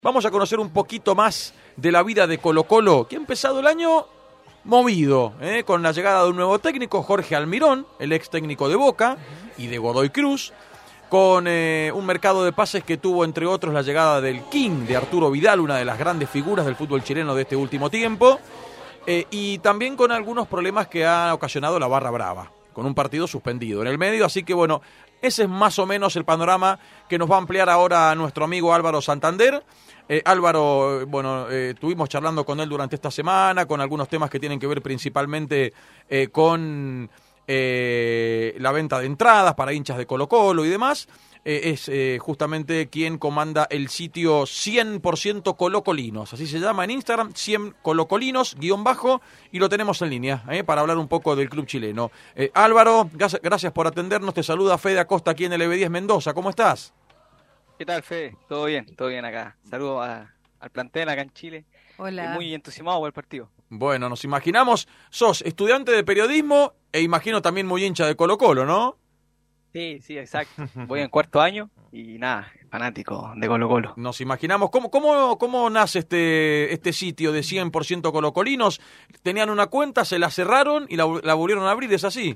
Vamos a conocer un poquito más de la vida de Colo-Colo, que ha empezado el año movido, con la llegada de un nuevo técnico, Jorge Almirón, el ex técnico de Boca y de Godoy Cruz, con un mercado de pases que tuvo, entre otros, la llegada del King, de Arturo Vidal, una de las grandes figuras del fútbol chileno de este último tiempo, y también con algunos problemas que ha ocasionado la Barra Brava, con un partido suspendido en el medio, así que bueno, ese es más o menos el panorama que nos va a ampliar ahora nuestro amigo Álvaro Santander. Álvaro, bueno, estuvimos charlando con él durante esta semana, con algunos temas que tienen que ver principalmente con la venta de entradas para hinchas de Colo-Colo y demás. Es justamente quien comanda el sitio 100% Colocolinos, así se llama en Instagram, 100 Colocolinos, _ y lo tenemos en línea para hablar un poco del club chileno. Álvaro, gracias por atendernos, te saluda Fede Acosta aquí en el EB10 Mendoza, ¿cómo estás? ¿Qué tal, Fede? Todo bien acá. Saludos al plantel acá en Chile. Hola. Muy entusiasmado por el partido. Bueno, nos imaginamos, sos estudiante de periodismo e imagino también muy hincha de Colo-Colo, ¿no? Sí, exacto. Voy en cuarto año y nada, fanático de Colo-Colo. Nos imaginamos. ¿Cómo nace este sitio de 100% colocolinos? Tenían una cuenta, se la cerraron y la volvieron a abrir, ¿es así?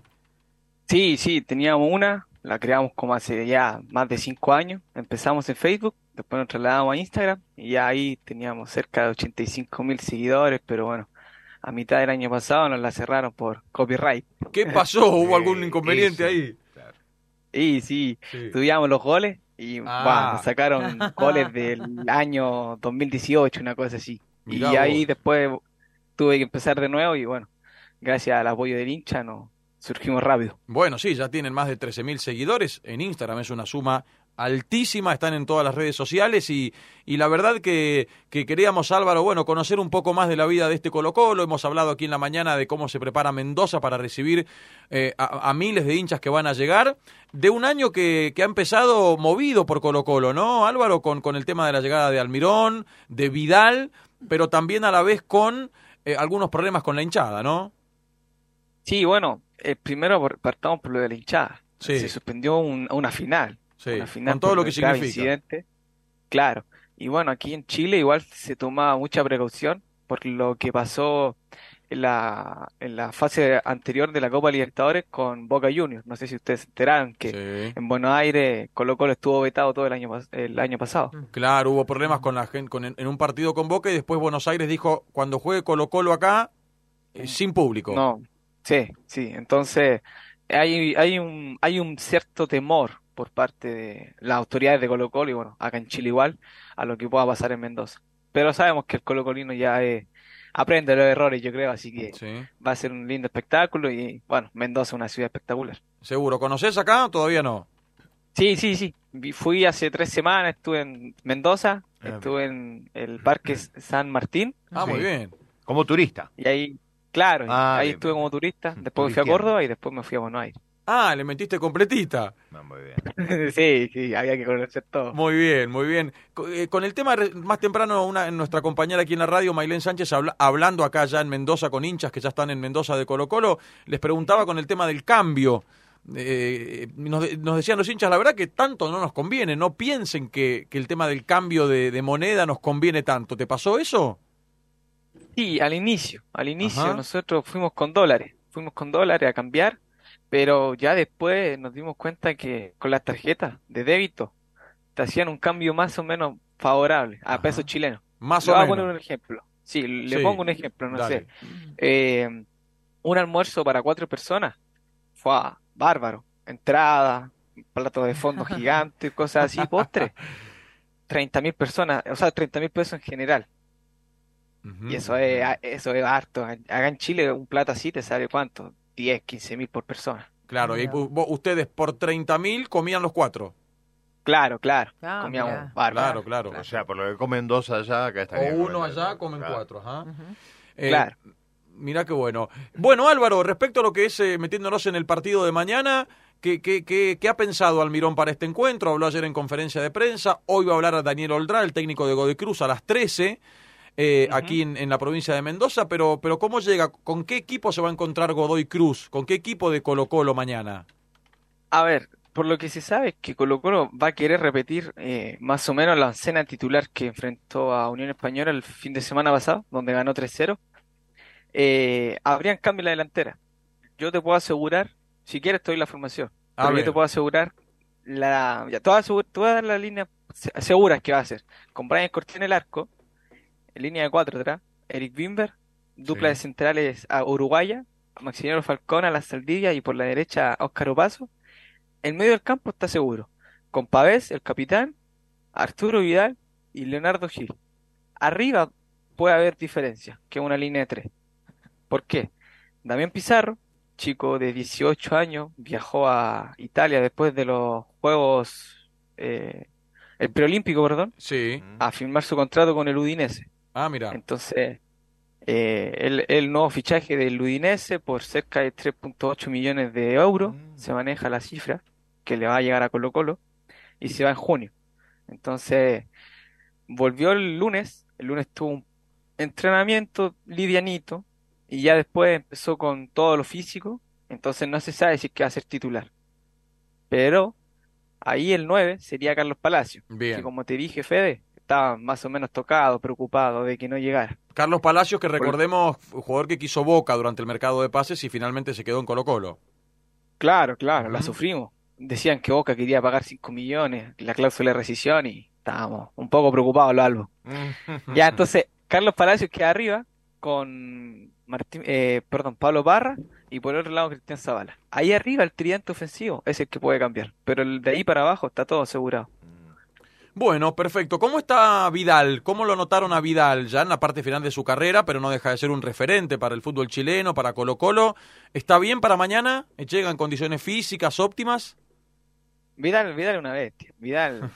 Sí, teníamos una, la creamos como hace ya más de 5 años. Empezamos en Facebook, después nos trasladamos a Instagram y ya ahí teníamos cerca de 85.000 seguidores, pero bueno, a mitad del año pasado nos la cerraron por copyright. ¿Qué pasó? ¿Hubo algún inconveniente ahí? Claro. Y sí, estudiamos los goles y nos sacaron goles del año 2018, una cosa así. Mirá Y ahí vos. después tuve que empezar de nuevo y bueno, gracias al apoyo del hincha nos surgimos rápido. Bueno, sí, ya tienen más de 13.000 seguidores en Instagram, es una suma altísima, están en todas las redes sociales y la verdad que queríamos, Álvaro, bueno, conocer un poco más de la vida de este Colo-Colo. Hemos hablado aquí en la mañana de cómo se prepara Mendoza para recibir a miles de hinchas que van a llegar, de un año que ha empezado movido por Colo-Colo, ¿no, Álvaro? Con el tema de la llegada de Almirón, de Vidal, pero también a la vez con algunos problemas con la hinchada, ¿no? Sí, bueno, primero partamos por lo de la hinchada. Sí. Se suspendió una final. Sí, Una final con todo por lo que el grave significa. incidente. Claro. Y bueno, aquí en Chile igual se toma mucha precaución por lo que pasó en la fase anterior de la Copa Libertadores con Boca Juniors. No sé si ustedes se enteraron que Sí. en Buenos Aires Colo-Colo estuvo vetado todo el año pasado. Claro, hubo problemas con la gente en un partido con Boca y después Buenos Aires dijo, cuando juegue Colo-Colo acá, sin público. No, sí. Entonces hay un cierto temor por parte de las autoridades de Colo-Colo y bueno, acá en Chile igual, a lo que pueda pasar en Mendoza. Pero sabemos que el colocolino ya aprende los errores, yo creo, así que Sí, va a ser un lindo espectáculo y bueno, Mendoza es una ciudad espectacular. seguro. ¿Conocés acá? Todavía no. Sí. Fui hace 3 semanas, estuve en Mendoza, estuve en el Parque San Martín Ah, muy Sí. bien. Como turista. y ahí, claro, ahí Bien. estuve como turista, después me fui a Turisteando. Córdoba y después me fui a Buenos Aires. Ah, le metiste completita. No, muy bien. Sí, había que conocer todo. Muy bien, muy bien. Con el tema, más temprano, nuestra compañera aquí en la radio, Maylén Sánchez, hablando acá ya en Mendoza con hinchas que ya están en Mendoza de Colo-Colo, les preguntaba con el tema del cambio. Nos decían los hinchas, la verdad que tanto no nos conviene, no piensen que el tema del cambio de moneda nos conviene tanto. ¿Te pasó eso? Sí, al inicio Ajá. nosotros fuimos con dólares a cambiar, pero ya después nos dimos cuenta que con las tarjetas de débito te hacían un cambio más o menos favorable a Ajá. pesos chilenos. Más Le o voy a poner menos. un ejemplo. Sí, le Sí, pongo un ejemplo, no sé. dale. Un almuerzo para 4 personas fue bárbaro. Entrada, plato de fondo gigante, cosas así, postre. 30.000 personas, o sea, 30.000 pesos en general. Ujú. Y eso es harto. Acá en Chile un plato así te sale ¿cuánto? 10, 15.000 por persona. Claro, y Mira. ustedes por 30.000 comían los 4. Claro. Ah, Comíamos mirá. bárbaro. Claro. O sea, por lo que comen dos allá, acá O estaría uno comiendo allá, eso. comen Claro. 4. Ajá. Ujú. Claro. Mirá qué bueno. Bueno, Álvaro, respecto a lo que es metiéndonos en el partido de mañana, ¿qué ha pensado Almirón para este encuentro? Habló ayer en conferencia de prensa, hoy va a hablar a Daniel Oldrá, el técnico de Godoy Cruz, a las 13, aquí en la provincia de Mendoza, pero ¿cómo llega? ¿Con qué equipo se va a encontrar Godoy Cruz? ¿Con qué equipo de Colo-Colo mañana? A ver, por lo que se sabe es que Colo-Colo va a querer repetir más o menos la escena titular que enfrentó a Unión Española el fin de semana pasado, donde ganó 3-0. Habrían cambio en la delantera. Yo te puedo asegurar, si quieres te doy la formación, A pero yo te ver, puedo asegurar todas las líneas seguras que va a ser. Con Brian Cortés en el arco, en línea de cuatro atrás, Eric Wimber, dupla de Sí. centrales a Uruguaya, Maximiliano Falcón a la Saldivia y por la derecha Óscar Opaso. En medio del campo está seguro, con Pavés, el capitán, Arturo Vidal y Leonardo Gil. Arriba puede haber diferencia, que es una línea de tres. ¿Por qué? Damián Pizarro, chico de 18 años, viajó a Italia después de los Juegos, el preolímpico, perdón, sí. a firmar su contrato con el Udinese. Ah, mira. Entonces, el nuevo fichaje del Udinese por cerca de 3,8 millones de euros, se maneja la cifra que le va a llegar a Colo-Colo y se va en junio. Entonces, volvió el lunes tuvo un entrenamiento livianito y ya después empezó con todo lo físico, entonces no se sabe si es que va a ser titular. Pero ahí el 9 sería Carlos Palacio, que Bien. como te dije, Fede, estaba más o menos tocado, preocupado de que no llegara. Carlos Palacios, que Por- recordemos, jugador que quiso Boca durante el mercado de pases y finalmente se quedó en Colo-Colo. Claro, claro, la Ujú. sufrimos. Decían que Boca quería pagar 5 millones, la cláusula de rescisión, y estábamos un poco preocupados los albos. Ya, entonces, Carlos Palacios queda arriba con Pablo Parra y por el otro lado Cristian Zavala. Ahí arriba el tridente ofensivo es el que puede cambiar, pero el de ahí para abajo está todo asegurado. Bueno, perfecto. ¿Cómo está Vidal? ¿Cómo lo notaron a Vidal ya en la parte final de su carrera, pero no deja de ser un referente para el fútbol chileno, para Colo-Colo? ¿Está bien para mañana? ¿Llega en condiciones físicas óptimas? Vidal es una bestia. Vidal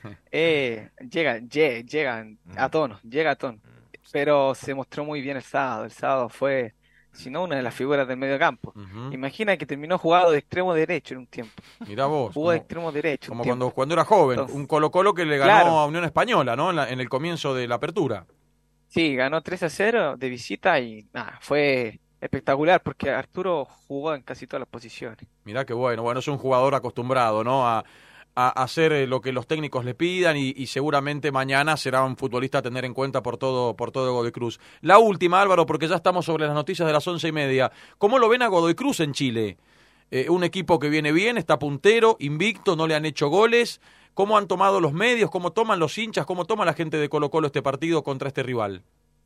llega a tono, llega a tono. Pero se mostró muy bien el sábado. El sábado fue, si no, una de las figuras del medio campo. Ujú. Imagina que terminó jugado de extremo derecho en un tiempo. Mirá vos, Jugó de extremo derecho un como tiempo. cuando era joven, Entonces, un Colo-Colo que le ganó claro, a Unión Española, ¿no? En el comienzo de la apertura. sí, ganó 3-0 de visita y nada, fue espectacular porque Arturo jugó en casi todas las posiciones. Mirá qué bueno. Bueno, es un jugador acostumbrado, ¿no? A hacer lo que los técnicos le pidan y seguramente mañana será un futbolista a tener en cuenta por todo Godoy Cruz. La última, Álvaro, porque ya estamos sobre las noticias de las 11:30. ¿Cómo lo ven a Godoy Cruz en Chile? Un equipo que viene bien, está puntero, invicto, no le han hecho goles. ¿Cómo han tomado los medios? ¿Cómo toman los hinchas? ¿Cómo toma la gente de Colo-Colo este partido contra este rival?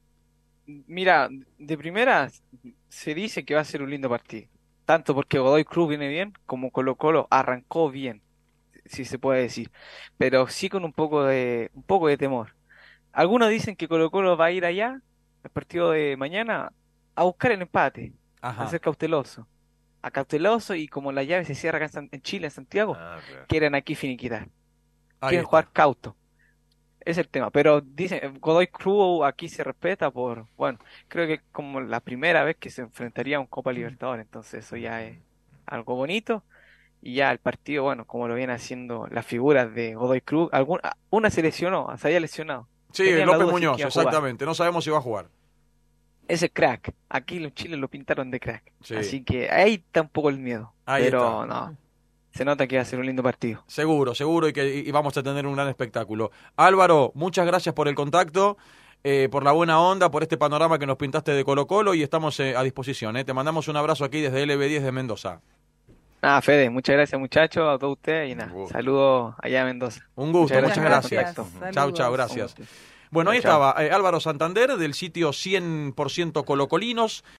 Mira, de primera se dice que va a ser un lindo partido, tanto porque Godoy Cruz viene bien como Colo-Colo arrancó bien, si se puede decir, pero sí con un poco de temor. Algunos dicen que Colo-Colo va a ir allá, el partido de mañana, a buscar el empate, a Ajá. ser cauteloso. A cauteloso y como la llave se cierra acá en Chile, en Santiago, Ah, claro. quieren aquí finiquitar. Ahí Quieren está. jugar cauto. Es el tema. Pero dicen, Godoy Cruz aquí se respeta bueno, creo que es como la primera vez que se enfrentaría a un Copa Libertadores, entonces eso ya es algo bonito. Y ya el partido, bueno, como lo vienen haciendo las figuras de Godoy Cruz, una se lesionó, se había lesionado. Sí, Tenían la López duda si es que Muñoz, iba a jugar. exactamente. No sabemos si va a jugar. Ese crack. Aquí los chiles lo pintaron de crack. Sí, Así que ahí está un poco el miedo. ahí Pero está. no, se nota que va a ser un lindo partido. Seguro, seguro y vamos a tener un gran espectáculo. Álvaro, muchas gracias por el contacto, por la buena onda, por este panorama que nos pintaste de Colo-Colo y estamos a disposición. Te mandamos un abrazo aquí desde LB10 de Mendoza. Nada, Fede, muchas gracias muchachos, a todos ustedes y nada, gusto. saludos allá a Mendoza. Un gusto, Muchas muchas gracias por el gracias. contacto. Chau, chau, Saludos. gracias. Un gusto. Bueno, ahí Chao, chao. estaba Álvaro Santander del sitio 100% Colocolinos.